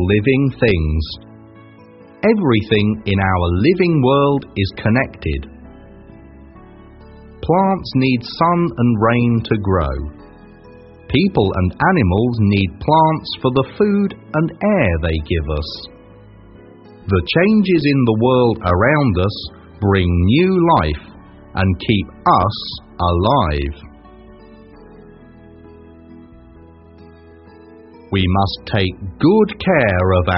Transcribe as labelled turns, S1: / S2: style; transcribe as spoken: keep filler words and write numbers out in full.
S1: living things. Everything in our living world is connected. Plants need sun and rain to grow. People and animals need plants for the food and air they give us. The changes in the world around us bring new life and keep us alive. We must take good care of our